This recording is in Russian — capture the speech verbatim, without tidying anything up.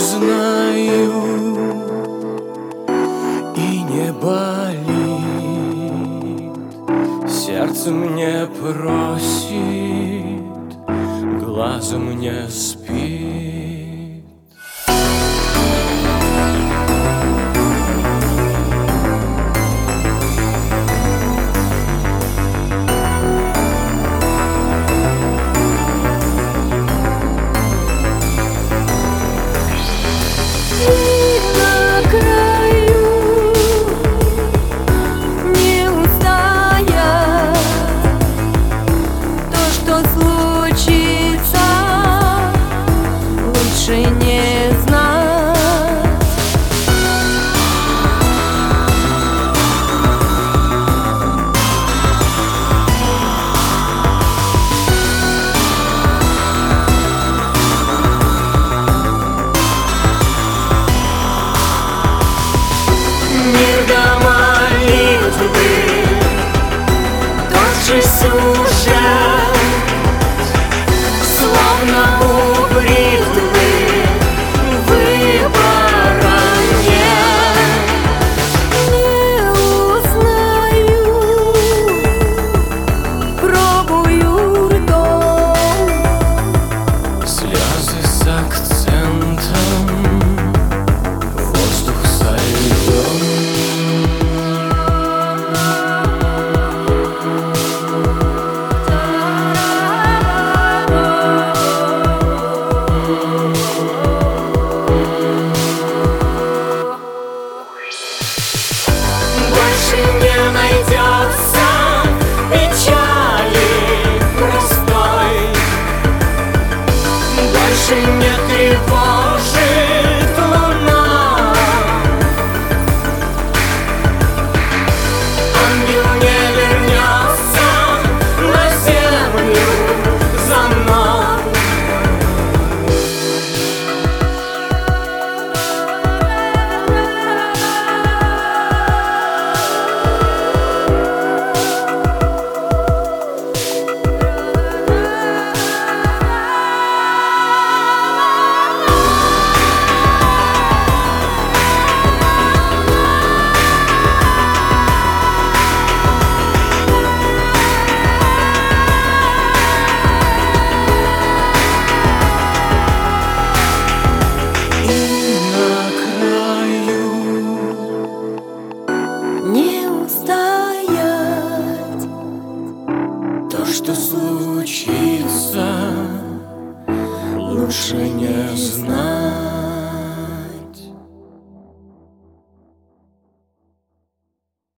узнаю, и не болит. Сердце мне просит, глазом не спит. Словно у бритвы выбора нет. Не узнаю, пробую ртом. Слезы с акцентом, воздух со льдом. Не найдется печали простой, больше не тревожит луна. Ангел не вернется на землю за мной. Что случится, лучше не знать.